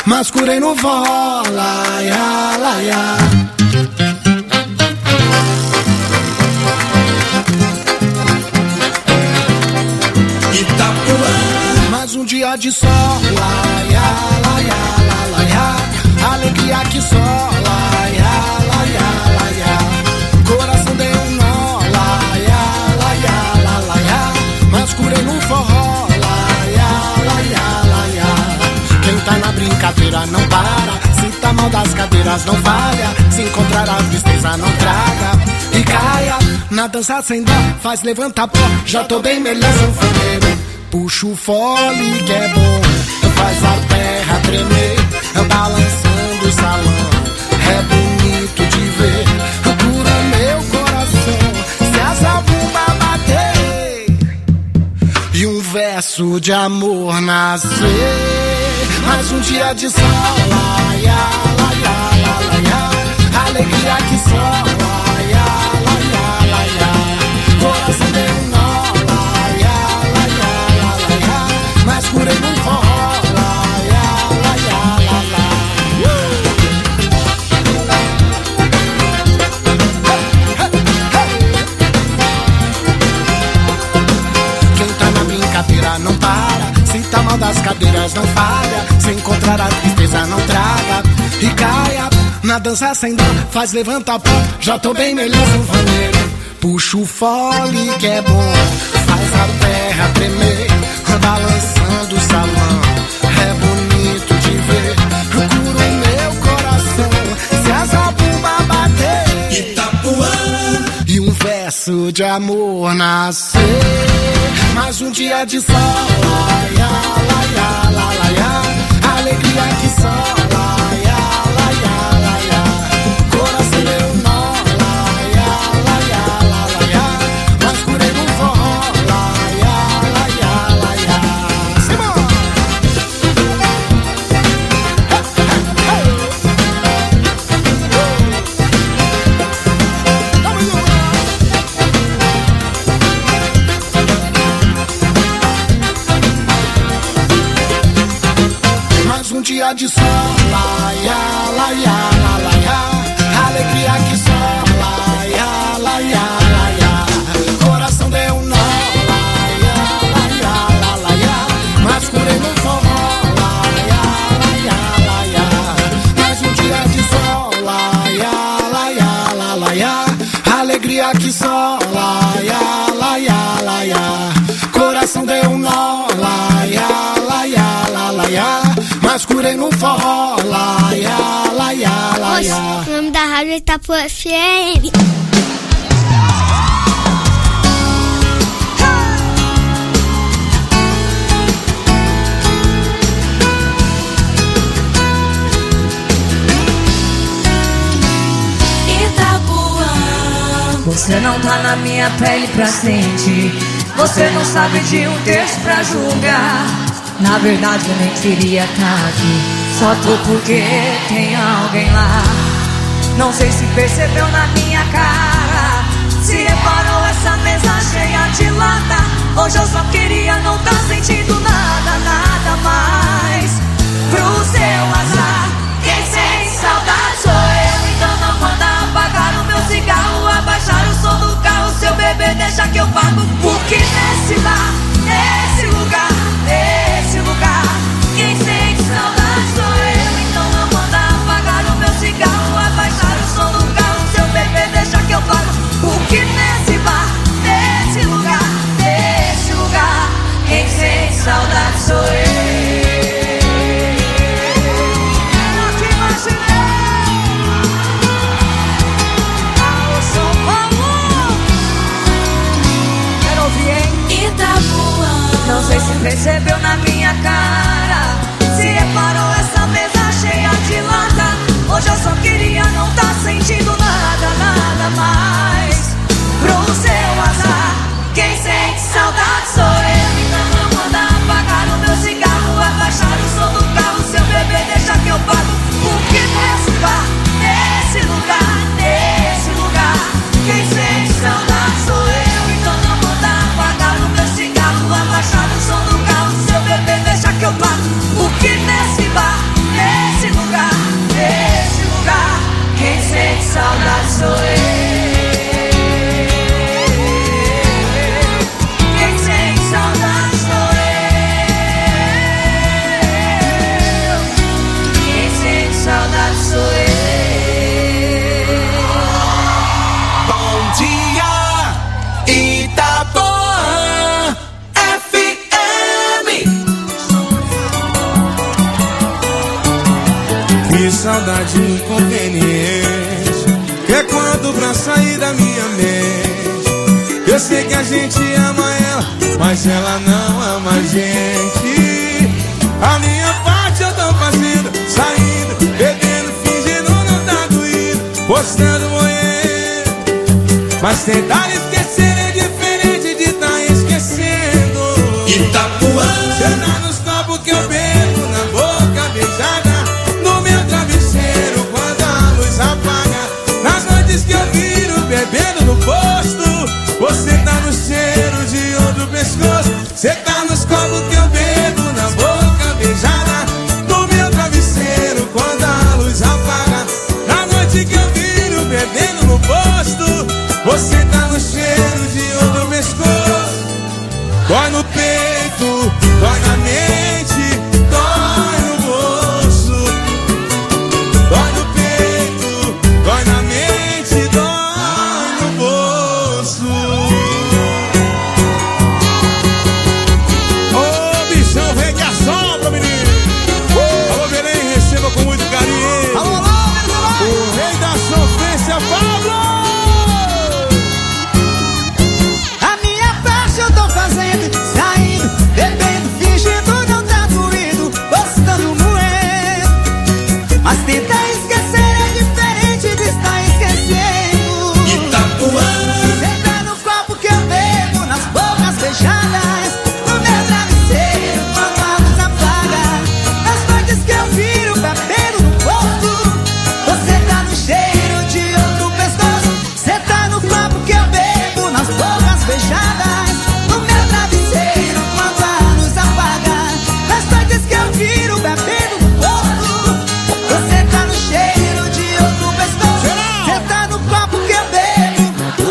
mas curei no forró, laia, laia. Itapuã, mais um dia de sol, laia, laia, laia. Alegria que só, laia, laia, laia. Coração deu um nó, laia, laia, laia. Mas curei no forró, laia, laia, laia. Quem tá na brincadeira não para, se tá mal das cadeiras não falha, se encontrar a tristeza não traga e caia. Na dança sem dó, faz levantar pó, já tô bem melhor sanfoneiro. Puxa o fole que é bom, faz a terra tremer, balançando o salão, é bonito de ver, cura meu coração, se a zabumba bater e um verso de amor nascer. Mais um dia de sol, laia, laia, laia. Alegria que só, laia, laia, laia. Coração deu um nó, laia, laia, laia. Mas curei no forró, laia, laia, laia. Quem tá na brincadeira não para, se tá mal das cadeiras não falha, se encontrar a tristeza não traga e caia. Na dança sem dó, faz levantar pó, já tô bem melhor sanfoneiro. Puxa o fole que é bom, faz a terra tremer, balançando o salão, é bonito de ver, cura o meu coração, se a zabumba bater Itapuã e um verso de amor nascer. Mais um dia de sol, laia, laia, laia, laia. Alegria que só, laia, laia, laia. Coração deu nó, laia, laia, laia, laia. Mas curei no forró, laia, laia, laia. Simão! Um dia de sol, laia, laia, laia. Alegria que só, laia, laia, laia. Coração deu um nó, laia, laia, laia. Mas curei no forró, laia, laia, laia. Mais um dia de sol, laia, laia, laia. Alegria que só, laia, laia, laia. Coração deu um nó, laia, laia, laia. Mas curei no forró, laia, laia, laia. O nome da rádio é Itapuã FM. Itapuã. Você não tá na minha pele pra sentir, você não sabe de um texto pra julgar. Na verdade eu nem queria estar aqui, só tô porque tem alguém lá. Não sei se percebeu na minha cara, se reparou essa mesa cheia de lata. Hoje eu só queria não tá sentindo nada, nada mais. Pro seu azar, quem sem saudade sou eu. Então não manda apagar o meu cigarro, abaixar o som do carro. Seu bebê deixa que eu pago, porque nesse bar, nesse lugar, quem sente saudade sou eu. Então não manda apagar o meu cigarro, abaixar o som do carro. Seu bebê deixa que eu pago, porque nesse bar, nesse lugar, quem sente saudade sou eu. Eu te imaginei. Alô, São Paulo. Quero ouvir, hein? Itapuã. Que saudade inconveniente, que é quando pra sair da minha mente. Eu sei que a gente ama ela, mas ela não ama a gente. A minha parte eu tô fazendo, saindo, bebendo, fingindo não tá doído, postando, moendo. Mas tentar esquecer é diferente de tá esquecendo. Itapuã. Cê tá nos copos que eu bebo, na boca beijada, no meu travesseiro quando a luz apaga. Nas noites que eu viro bebendo no posto, você tá no cheiro de outro pescoço. Cê tá nos copos que eu bebo, na boca beijada, no meu travesseiro quando a luz apaga. Na noite que eu viro bebendo no posto, você tá no cheiro de outro pescoço. Dói no peito, dói na mente, dói no bolso. Dói no peito, dói na mente, dói no bolso. Ô bichão, vem que assopra, menino. Alô, Belém, receba com muito carinho. Alô, alô, o rei da sofrência, Pablo. A minha parte eu tô fazendo, saindo, bebendo, fingindo não tá doído, postando moendo. Mas tentar esquecer é diferente de estar esquecendo. Itapuã. Cê tá no copo que eu bebo, nas bocas fechadas, no meu travesseiro quando a luz apaga. Nas noites que eu viro bebendo no posto, você tá no cheiro de outro pescoço. Cê tá no copo que eu bebo, nas bocas fechadas, no meu travesseiro quando a luz apaga. Nas noites que eu viro bebendo no posto, você tá no cheiro de outro pescoço. Cê tá no copo que eu bebo,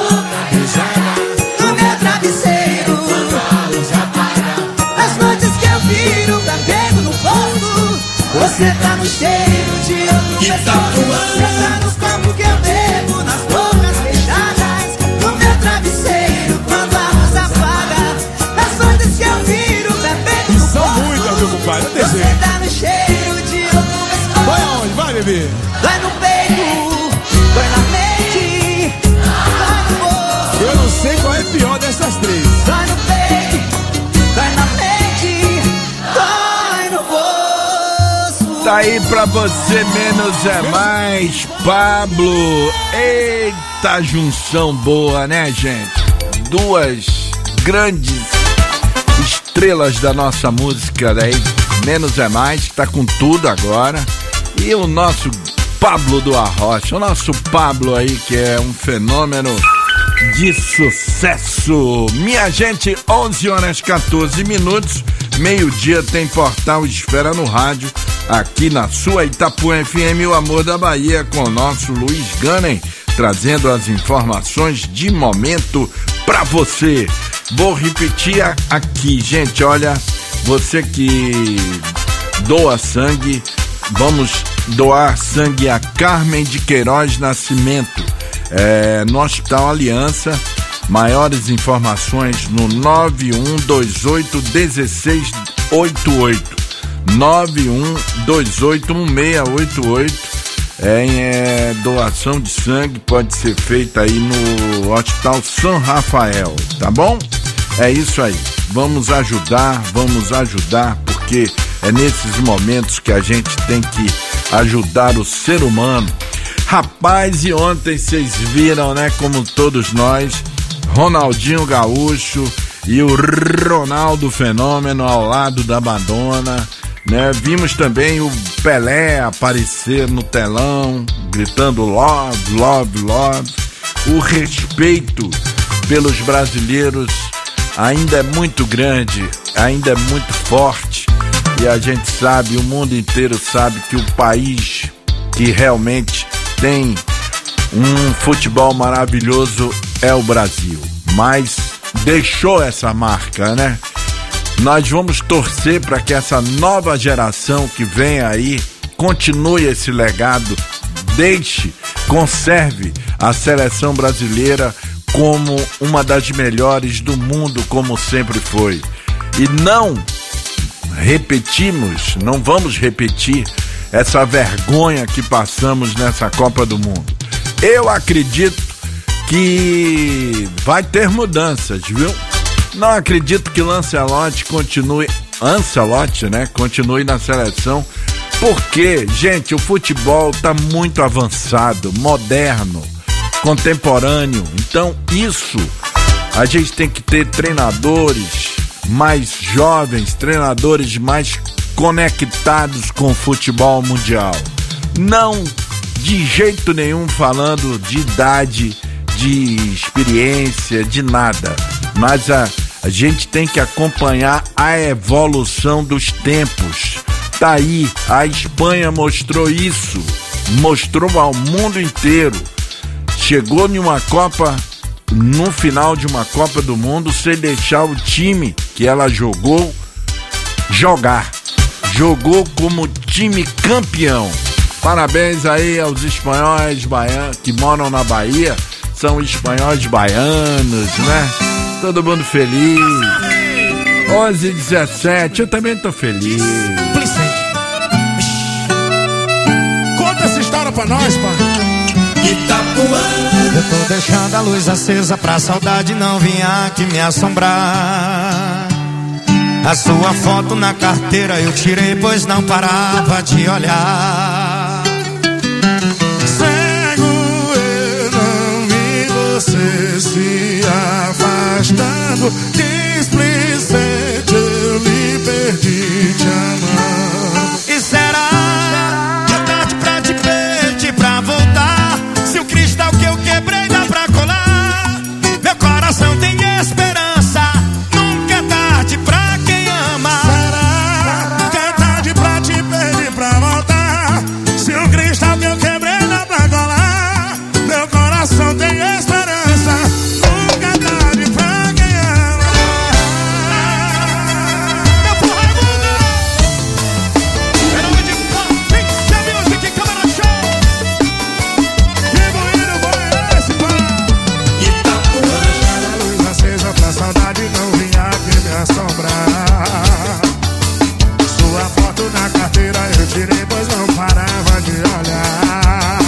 no meu travesseiro quando a luz apaga. Nas noites que eu viro bebendo no posto, você tá no cheiro de outro pescoço. Cê tá nos copos que eu bebo, nas bocas fechadas, no meu travesseiro quando a luz apaga. Nas noites que eu viro bebendo no São muitas, meu posto, compadre, não tem você jeito. tá no cheiro de outro pescoço. Vai aonde? Vai, bebê. Dói no peito, dói na mente, dói no bolso. Eu não sei qual é pior dessas três. Dói no peito, dói na mente, dói no bolso. Tá aí pra você, menos é mais, Pablo. Eita junção boa, né, gente? Duas grandes estrelas da nossa música, né? Menos é mais, tá com tudo agora. E o nosso Pablo do Arrocha, o nosso Pablo aí, que é um fenômeno de sucesso. Minha gente, 11h14, meio-dia tem Portal Esfera no rádio, aqui na sua Itapuã FM, o amor da Bahia, com o nosso Luiz Gunning, trazendo as informações de momento pra você. Vou repetir aqui, gente, olha, você que doa sangue, vamos doar sangue a Carmen de Queiroz Nascimento, no Hospital Aliança. Maiores informações no 9128-1688, 9128-1688. Doação de sangue pode ser feita aí no Hospital São Rafael, tá bom? É isso aí, vamos ajudar, porque é nesses momentos que a gente tem que ajudar o ser humano. Rapaz, e ontem vocês viram, né, como todos nós, Ronaldinho Gaúcho e o Ronaldo Fenômeno ao lado da Madonna, né? Vimos também o Pelé aparecer no telão, gritando love, love, love. O respeito pelos brasileiros ainda é muito grande, ainda é muito forte, e a gente sabe, o mundo inteiro sabe que o país que realmente tem um futebol maravilhoso é o Brasil, mas deixou essa marca, né? Nós vamos torcer para que essa nova geração que vem aí continue esse legado, conserve a seleção brasileira como uma das melhores do mundo, como sempre foi. E não vamos repetir essa vergonha que passamos nessa Copa do Mundo. Eu acredito que vai ter mudanças, viu? Não acredito que Ancelotti continue na seleção, porque, gente, o futebol tá muito avançado, moderno, contemporâneo. Então, isso, a gente tem que ter treinadores mais jovens, treinadores mais conectados com o futebol mundial. Não de jeito nenhum falando de idade, de experiência, de nada, mas a gente tem que acompanhar a evolução dos tempos. Tá aí, a Espanha mostrou isso, mostrou ao mundo inteiro. Chegou numa Copa, no final de uma Copa do Mundo, sem deixar o time que ela jogou jogar. Jogou como time campeão. Parabéns aí aos espanhóis baianos que moram na Bahia. São espanhóis baianos, né? Todo mundo feliz. 11h17, eu também tô feliz. Conta essa história pra nós, pai. Itapuã. Eu tô deixando a luz acesa pra saudade não vir aqui me assombrar. A sua foto na carteira eu tirei, pois não parava de olhar. Cego eu não vi você se afastando. Displicente eu lhe perdi te amando. E será que é tarde pra te pedir pra voltar? Se o cristal que eu quebrei dá pra colar. Meu coração tem esperança, nunca é tarde pra quem ama. Será que é tarde pra te pedir pra voltar? Se o cristal que eu quebrei dá pra colar. Meu coração tem esperança, nunca é tarde pra quem ama. Meu porra é mundo. Em nome de Pixel Music, Câmara Show. Remoído, foi esse pá. Itapuã. A luz acesa pra saudade não vinha aqui me assombrar. Sua foto na carteira eu tirei, pois não parava de olhar.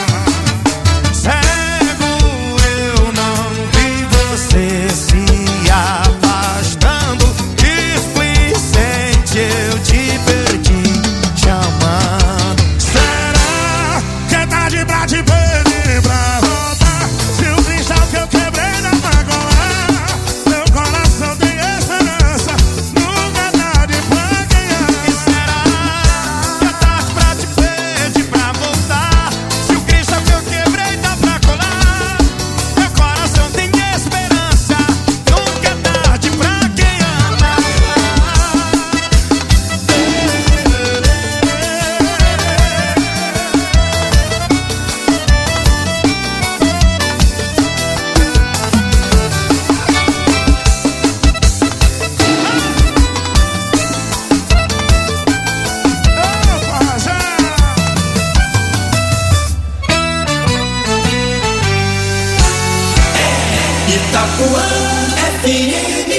Cego eu não vi você se afastando. Displicente eu te perdi te amando. Será que é tarde pra te pedir pra voltar? Se o cristal que eu quebrei dá pra colar. Meu coração tem esperança, nunca é tarde pra quem ama. E será que é tarde pra te pedir pra voltar? Se o cristal que eu quebrei dá pra colar. Meu coração tem esperança, nunca é tarde pra quem ama. Itapuã FM.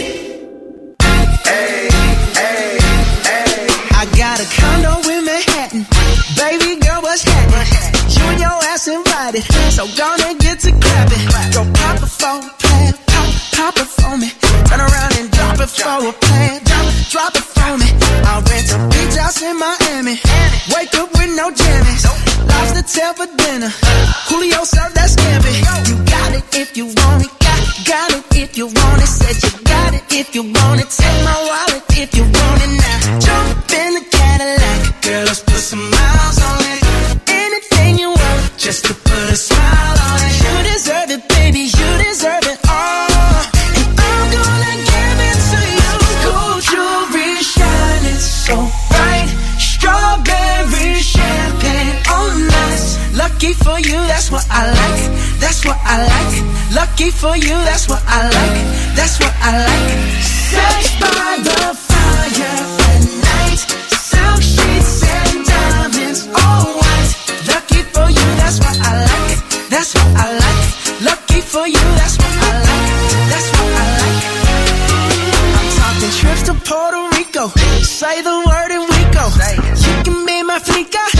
I got a condo in Manhattan. Baby girl, what's happening? You and your ass invited, so gonna get to clapping. Go pop it for a plan, pop it for me. Turn around and drop it for a plan, drop it for me. I'll rent a beach house in Miami. Wake up with no jammies. Lobster tail for dinner. Julio served that scampi. You got it if you want it. Got it if you want it. Said you got it if you want it. Take my wallet if you want it now. Jump in the Cadillac, girl, let's put some miles on it. Anything you want, just to put a smile on it. You deserve it, baby, you deserve it all. And I'm gonna give it to you. Gold jewelry shining so bright. Strawberry champagne on us. Lucky for you, that's what I like. That's what I like. Lucky for you, that's what I like. That's what I like. Sex by the fire at night. Silk sheets and diamonds, all white. Lucky for you, that's what I like. That's what I like. Lucky for you, that's what I like. That's what I like. I'm talking trips to Puerto Rico. Say the word and we go. You can be my flica.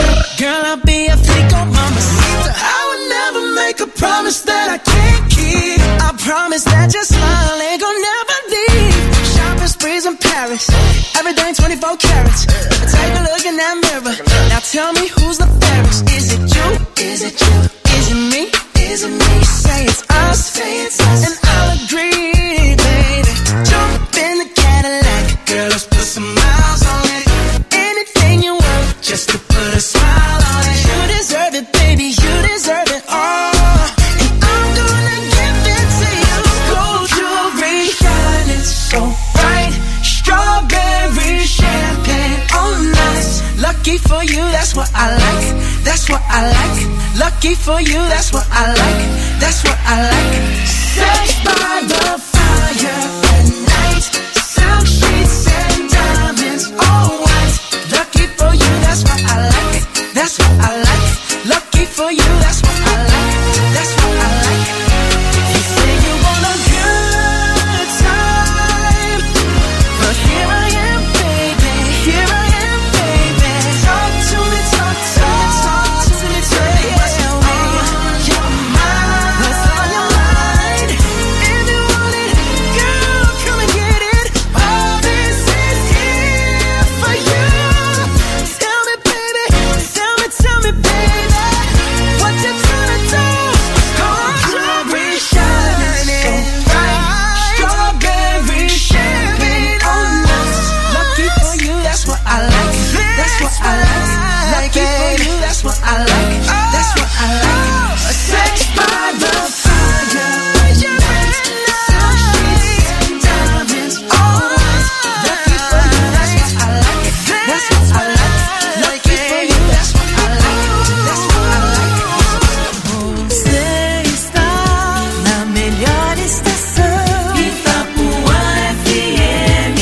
Tell me who's the fairest. Is it you? Is it you? Is it me? Is it me? Say it's us, and I'll agree, baby. Jump in the Cadillac, girl, let's put some miles on it. Anything you want, just to put a smile on it. You deserve it, baby, you deserve it all. And I'm gonna give it to you. Gold jewelry shining so bright, strawberry champagne on ice. Lucky for you, that's what I like. That's what I like. Lucky for you, that's what I like. That's what I like. Sex by the fire at night. Silk sheets and diamonds, all white. Lucky for you, that's what I like. That's what I like. Lucky for you, that's what I like. That's what I like. You say you want a good time, but here I am, baby. Here I am, baby. Talk to me, talk to me, talk to me, tell me what's on your mind. What's on your mind? If you want it, girl, come and get it. All this is here for you. Tell me, baby, tell me, baby, what you tryna do? Strawberry shining bright, strawberry champagne on us. Lucky for you, that's what I like. That's what I like. Lucky for you, that's what I like. That's what I like. Sex by the fire, silk sheets and diamonds, all white. Lucky for you, that's what I like. That's what I like. Lucky for you, that's what I like. That's what I like. Você está na melhor estação. Itapuã FM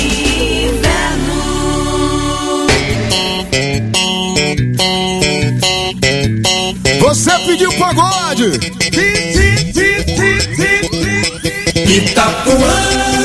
Inverno. Você pediu pagode. Itapuã,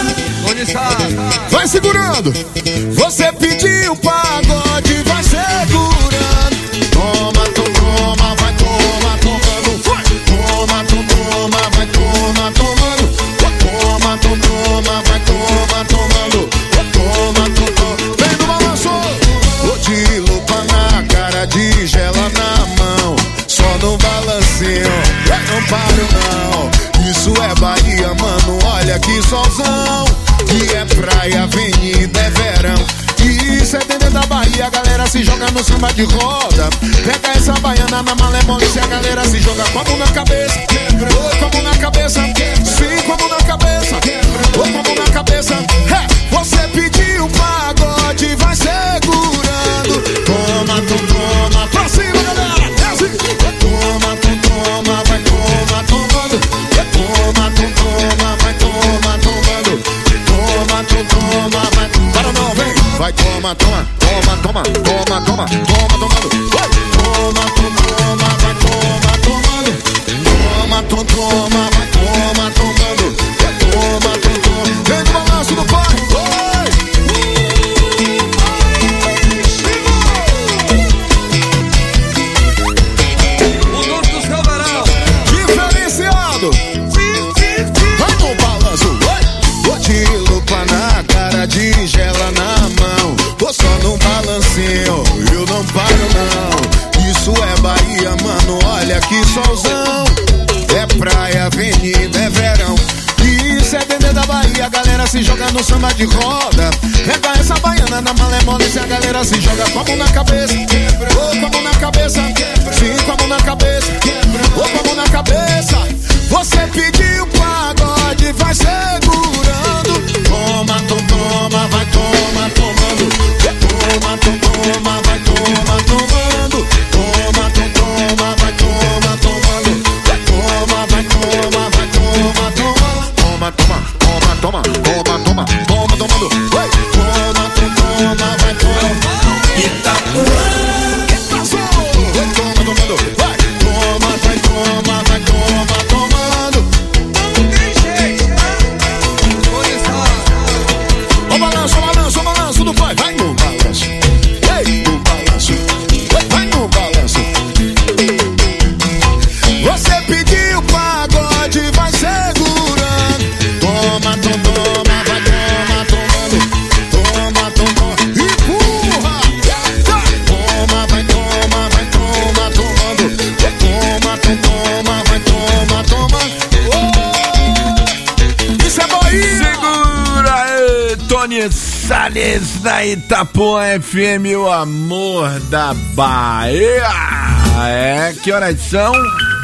Vai segurando. Você pediu pagode, vai segurando. Toma, toma, vai toma, tomando. Toma, toma, vai toma, tomando. Toma, toma, vai toma, tomando. Toma, toma. Vem no balanço. Vou de lupa na cara, de gela na mão. Só no balancinho, não paro não. Isso é Bahia, mano, olha que solzão. Que é praia, avenida, é verão. E isso é dentro da Bahia, a galera se joga no samba de roda. Pega essa baiana na malemolência, a galera se joga com a mão na cabeça. Oi, com a mão na cabeça. Sim, com a mão na cabeça. Oi, com a mão na cabeça. Você pediu pagode, vai segurando. Toma, toma, pra cima, galera. Toma, toma, vai toma, tomando. Toma, toma, vai toma, tomando. Toma, toma, vai. Para não, vem. Vai toma, toma, toma, toma, toma, toma, toma, tomando. Toma, toma, vai toma, tomando. Toma, toma, vai toma, tomando. Toma, toma. Vem no balanço do pai. O norte do seu verão. Diferenciado. Vai no balanço. Vou de lupa na cara, de gela na mão. Tô só no balancinho, eu não paro não. Isso é Bahia, mano, olha que solzão. É praia, avenida, é verão. Isso é dentro da Bahia, a galera se joga no samba de roda. Pega essa baiana na malemolência, a galera se joga com a mão na cabeça. Ou com a mão na cabeça. Sim, com a mão na cabeça. Ou com a mão na cabeça. Você pediu pagode, vai segurando. Toma, toma, vai toma, tomando. Toma, toma, vai toma, tomando. Toma, toma, vai toma, tomando. Toma, vai toma, vai toma, tomando. Toma, toma, toma, toma, toma, toma, toma, tomando. Toma, toma, vai toma. Itapuã, Antônio Salles na Itapuã FM, o amor da Bahia. Que horas são?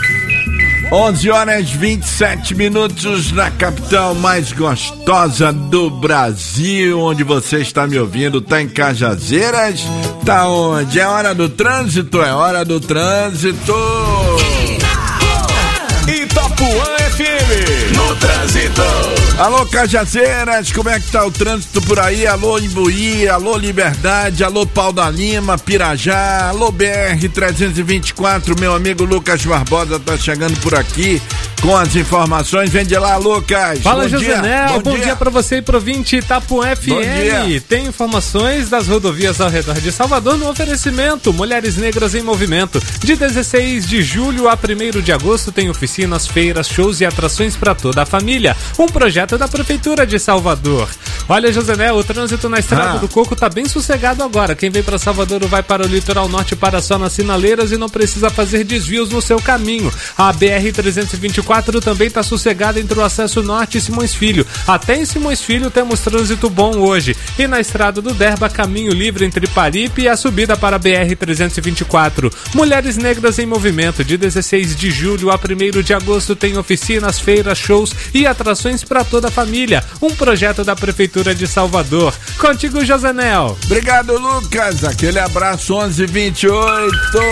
11h27 na capital mais gostosa do Brasil. Onde você está me ouvindo? Tá em Cajazeiras? Tá onde? É hora do trânsito? É hora do trânsito. Itapuã FM, no trânsito. Alô, Cajazeiras, como é que tá o trânsito por aí? Alô, Imbuí, alô, Liberdade, alô, Pau da Lima, Pirajá, alô, BR-324, meu amigo Lucas Barbosa tá chegando por aqui com as informações. Vem de lá, Lucas. Fala, Josenel, bom dia pra você e pro ouvinte Itapuã FM. Tem informações das rodovias ao redor de Salvador no oferecimento Mulheres Negras em Movimento. De 16 de julho a 1º de agosto tem oficinas, feiras, shows e atrações para toda a família. Um projeto da Prefeitura de Salvador. Olha, Josenel, o trânsito na Estrada do Coco tá bem sossegado agora. Quem vem para Salvador ou vai para o litoral norte para só nas sinaleiras e não precisa fazer desvios no seu caminho. A BR-324 também tá sossegada entre o acesso norte e Simões Filho. Até em Simões Filho temos trânsito bom hoje. E na Estrada do Derba, caminho livre entre Paripe e a subida para a BR-324. Mulheres Negras em Movimento. De 16 de julho a 1º de agosto tem oficinas, feiras, shows e atrações para toda a família. Um projeto da Prefeitura de Salvador. Contigo, Josenel. Obrigado, Lucas. Aquele abraço. 11h28.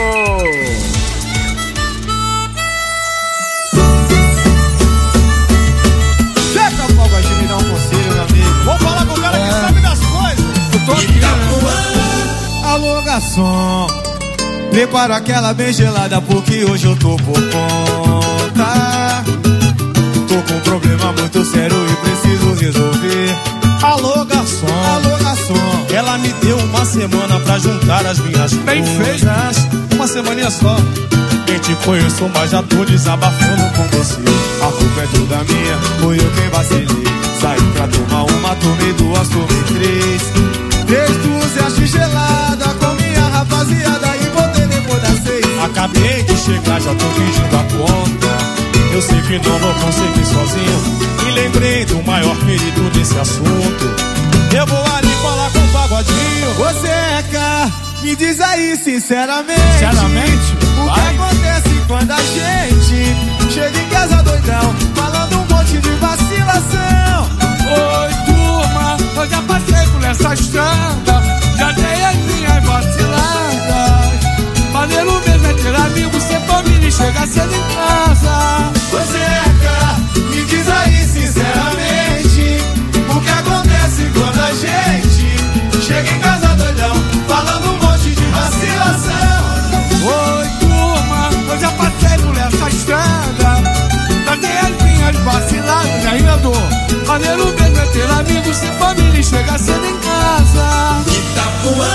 Chega, Paulo, de me dar um conselho, meu amigo. Vou falar com o cara que sabe das coisas. Eu tô aqui, alô, garçom, prepara aquela bem gelada porque hoje eu tô por conta. Tô com um problema muito sério e preciso resolver. Alô, garçom, ela me deu uma semana pra juntar as minhas coisas. Uma semaninha só. Nem te conheço, mas já tô desabafando com você. A culpa é toda minha, foi eu quem vacilei. Saí pra tomar uma, tomei duas, tomei três. 3 gelada com minha rapaziada e voltei depois das 6. Acabei de chegar, já tô pedindo a conta. Eu sei que não vou conseguir sozinho e lembrei do maior perigo desse assunto. Eu vou ali falar com o Pagodinho. Você é cá, me diz aí sinceramente, o que acontece quando a gente chega em casa doidão, falando um monte de vacilação. Oi, turma, eu já passei por essa estrada, já dei as minhas vaciladas. Maneiro mesmo é ter amigo, ser família e chegar cedo em casa. Você é cá, me diz aí sinceramente, o que acontece quando a gente chega em casa doidão, falando um monte de vacilação. Oi, turma, eu já passei por essa estrada, já dei as minhas vaciladas, ainda dou. Maneiro mesmo é ter amigo, ser família e chegar cedo em casa. Itapuã.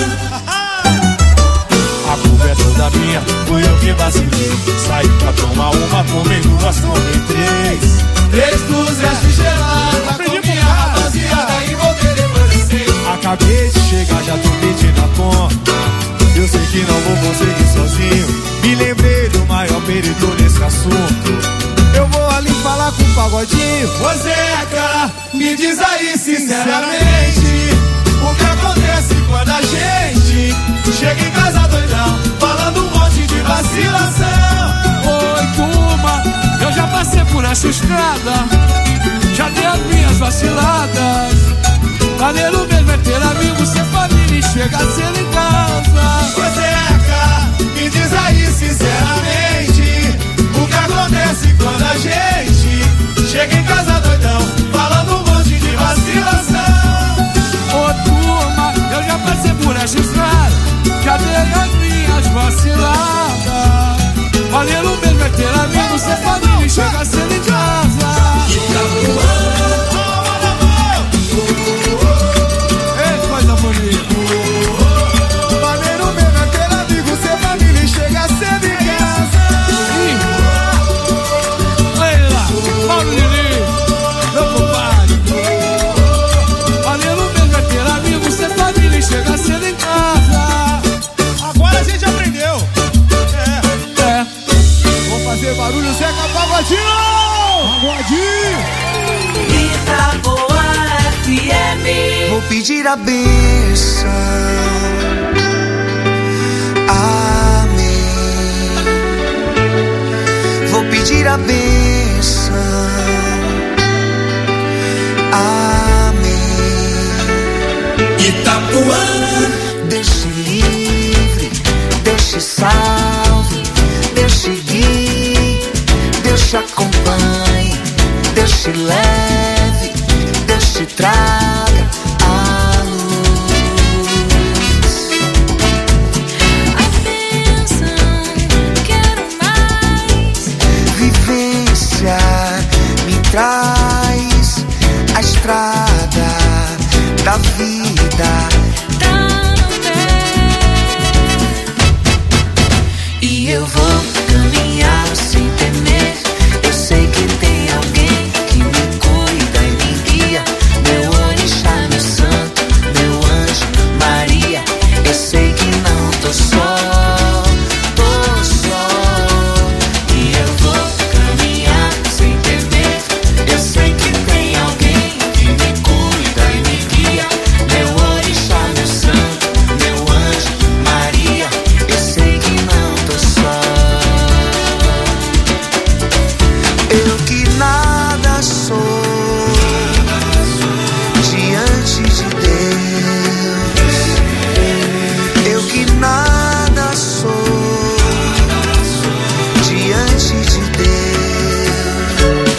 A culpa é toda minha, fui eu que vacilei. Saí pra tomar uma, tomei duas, tomei 3 dúzias de gelada com minha rapaziada e voltei depois de 6. Acabei de chegar, já tô pedindo a conta. Eu sei que não vou conseguir sozinho, me lembrei do maior perigo nesse assunto. Eu vou ali falar com o Pagodinho. Você é cá, me diz aí sinceramente, o que acontece quando a gente chega em casa doidão, falando um monte de vacilação. Oi, turma, eu já passei por essa estrada, já dei as minhas vaciladas. Maneiro mesmo é ter amigo, ser família e chegar cedo em casa. Você é cá, me diz aí sinceramente, o que acontece quando a gente chega em casa doidão, falando um monte de vacilação. Ô, turma, eu já passei por essa estrada, já dei as minhas vaciladas. Maneiro mesmo é ter amigo, ser família e chegar cedo em casa. Ei, coisa bonita. Maneiro mesmo é ter amigo, ser família e chegar cedo em casa. Olha lá, Paulo Lili, meu compadre. Maneiro mesmo é ter amigo, ser família e chegar cedo em casa. Agora a gente aprendeu. Vamos fazer barulho, Zeca Pagodinho! Pagodinho! Itapuã FM. pedir a bênção. Amém. Vou pedir a bênção. Amém. Itapuã. Deixe livre, deixe salve, deixe guie, deixe acompanhe, deixe leve, deixe traga a luz. A bênção, quero mais. Vivência me traz a estrada da vida. E eu vou caminhar sem temer. Eu sei que tem alguém que me cuida e me guia. Meu orixá, meu santo, meu anjo, Maria. Eu sei que não tô só, tô só. E eu vou caminhar sem temer. Eu sei que tem alguém que me cuida e me guia. Meu orixá, meu santo, meu anjo, Maria. Eu sei que não tô só. Eu que nada sou diante de Deus. Eu que nada sou diante de Deus.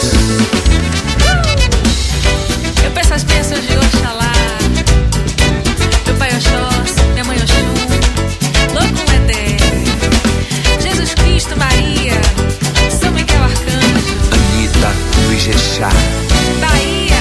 Eu peço as bênçãos de Oxalá, meu pai Oxóssi, minha mãe Oxum, louco Edé, Jesus Cristo, Maria, São Miguel Arcanjo, Anitta do Ijexá. Bahia.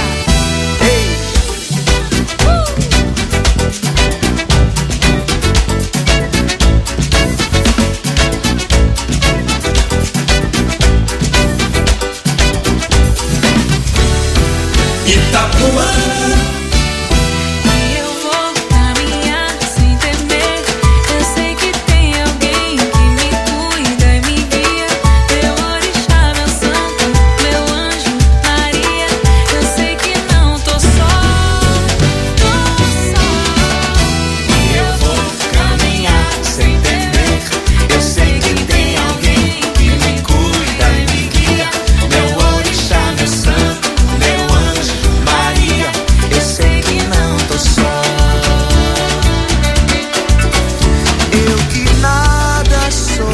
Itapuã. E eu vou caminhar sem temer. Eu sei que tem alguém que me cuida e me guia. Meu orixá, meu santo, meu anjo, Maria. Eu sei que não tô só, tô só. E eu vou caminhar sem temer. Eu sei que tem alguém que me cuida e me guia. Meu orixá, meu santo, meu anjo, Maria. Eu sei que não tô só. Eu que nada sou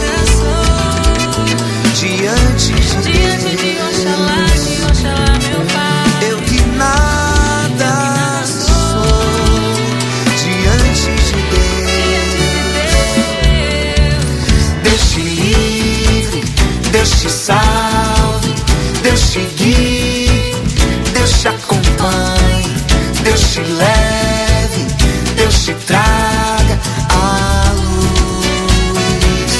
diante de Oxalá, meu pai. Eu que nada sou diante de Deus. Deus te livre, Deus te salve, Deus te guie, Deus te acompanhe, Deus te leve, Deus te traga a luz.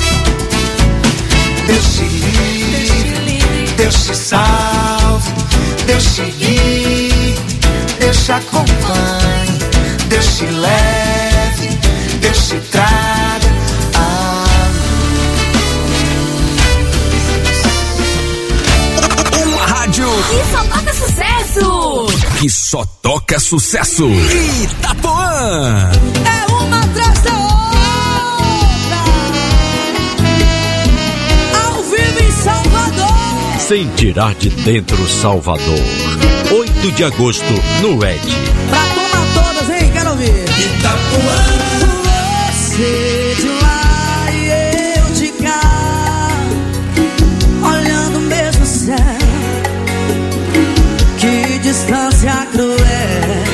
Deus te livre, Deus te salve, Deus te guie, Deus te acompanhe, Deus te leve, Deus te traga a Uma rádio E só toca sucesso! que só toca sucesso. Itapuã. É uma atrás da outra. Ao vivo em Salvador. Sem tirar de dentro Salvador. 8 de agosto no Ed. Pra tomar todas, hein? Quero ouvir. Itapuã. Você de lá e eu de cá, olhando o mesmo céu. Que distância cruel.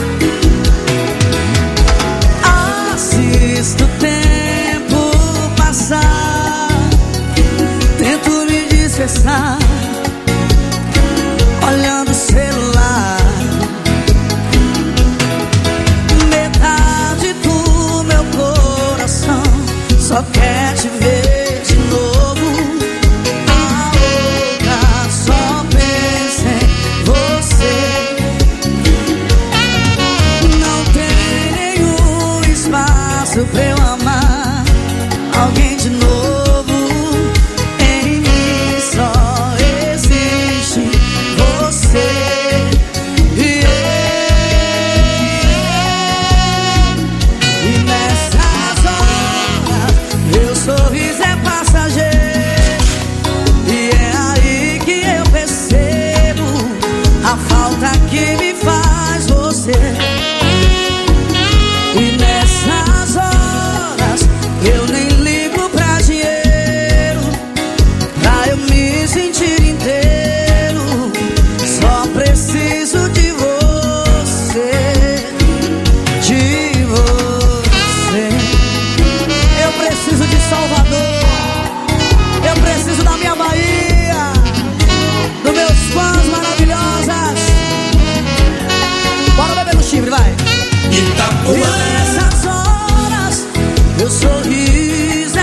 Assisto o tempo passar, tento me dispersar, olhando o celular. Metade do meu coração só quer te ver.